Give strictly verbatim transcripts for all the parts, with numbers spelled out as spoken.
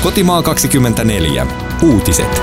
Kotimaa kaksikymmentäneljä. Uutiset.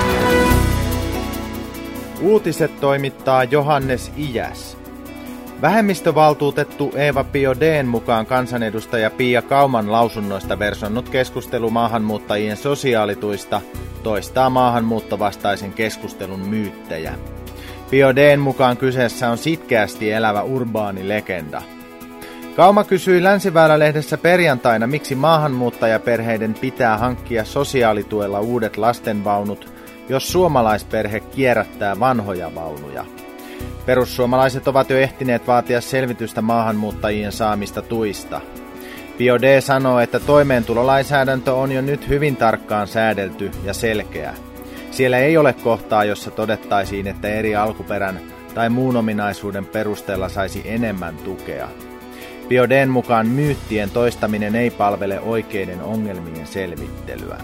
Uutiset toimittaa Johannes Ijäs. Vähemmistövaltuutettu Eva Biaudet'n mukaan kansanedustaja Pia Kauman lausunnoista versonnut keskustelu maahanmuuttajien sosiaalituista toistaa maahanmuuttovastaisen keskustelun myyttejä. Biaudet'n mukaan kyseessä on sitkeästi elävä urbaani legenda. Kauma kysyi Länsiväylä-lehdessä perjantaina, miksi maahanmuuttajaperheiden pitää hankkia sosiaalituella uudet lastenvaunut, jos suomalaisperhe kierrättää vanhoja vaunuja. Perussuomalaiset ovat jo ehtineet vaatia selvitystä maahanmuuttajien saamista tuista. Biaudet sanoo, että toimeentulolainsäädäntö on jo nyt hyvin tarkkaan säädelty ja selkeä. Siellä ei ole kohtaa, jossa todettaisiin, että eri alkuperän tai muun ominaisuuden perusteella saisi enemmän tukea. Biaudet'n mukaan myyttien toistaminen ei palvele oikeiden ongelmien selvittelyä.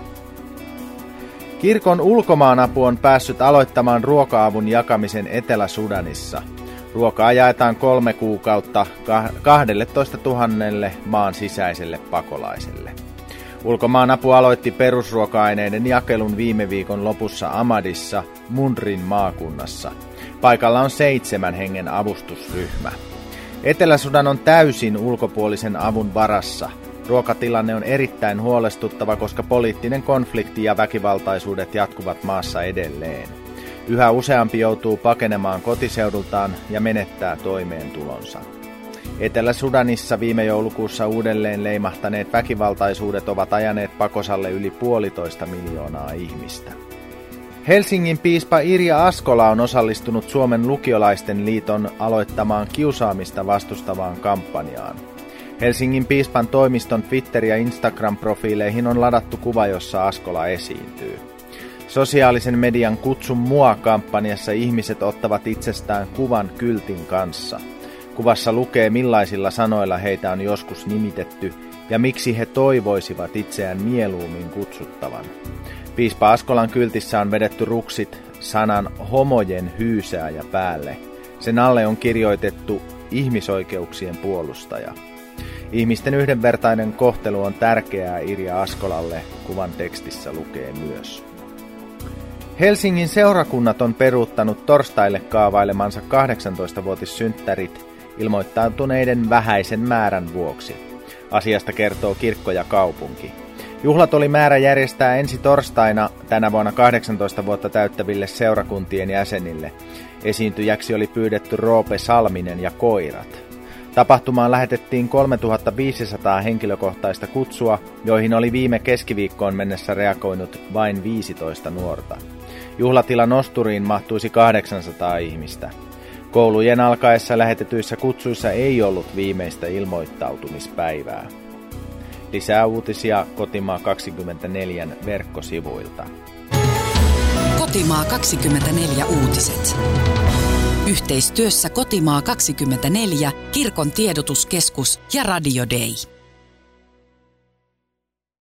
Kirkon ulkomaanapu on päässyt aloittamaan ruoka-avun jakamisen Etelä-Sudanissa. Ruokaa jaetaan kolme kuukautta kaksitoista tuhatta maan sisäiselle pakolaiselle. Ulkomaanapu aloitti perusruoka-aineiden jakelun viime viikon lopussa Amadissa, Mundrin maakunnassa. Paikalla on seitsemän hengen avustusryhmä. Etelä-Sudan on täysin ulkopuolisen avun varassa. Ruokatilanne on erittäin huolestuttava, koska poliittinen konflikti ja väkivaltaisuudet jatkuvat maassa edelleen. Yhä useampi joutuu pakenemaan kotiseudultaan ja menettää toimeentulonsa. Etelä-Sudanissa viime joulukuussa uudelleen leimahtaneet väkivaltaisuudet ovat ajaneet pakosalle yli puolitoista miljoonaa ihmistä. Helsingin piispa Irja Askola on osallistunut Suomen lukiolaisten liiton aloittamaan kiusaamista vastustavaan kampanjaan. Helsingin piispan toimiston Twitter- ja Instagram-profiileihin on ladattu kuva, jossa Askola esiintyy. Sosiaalisen median Kutsu mua-kampanjassa ihmiset ottavat itsestään kuvan kyltin kanssa. Kuvassa lukee, millaisilla sanoilla heitä on joskus nimitetty ja miksi he toivoisivat itseään mieluummin kutsuttavan. Piispa Askolan kyltissä on vedetty ruksit sanan homojen hyysääjä päälle. Sen alle on kirjoitettu ihmisoikeuksien puolustaja. Ihmisten yhdenvertainen kohtelu on tärkeää Irja Askolalle, kuvan tekstissä lukee myös. Helsingin seurakunnat on peruuttanut torstaille kaavailemansa kahdeksantoistavuotissynttärit ilmoittautuneiden vähäisen määrän vuoksi. Asiasta kertoo Kirkko ja Kaupunki. Juhlat oli määrä järjestää ensi torstaina tänä vuonna kahdeksantoista vuotta täyttäville seurakuntien jäsenille. Esiintyjäksi oli pyydetty Roope Salminen ja Koirat. Tapahtumaan lähetettiin kolmetuhattaviisisataa henkilökohtaista kutsua, joihin oli viime keskiviikkoon mennessä reagoinut vain viisitoista nuorta. Juhlatilan nosturiin mahtuisi kahdeksansataa ihmistä. Koulujen alkaessa lähetetyissä kutsuissa ei ollut viimeistä ilmoittautumispäivää. Lisää uutisia Kotimaa kaksikymmentäneljä verkkosivuilta. Kotimaa kaksikymmentäneljä uutiset. Yhteistyössä Kotimaa kaksikymmentäneljä, Kirkon tiedotuskeskus ja Radio Day.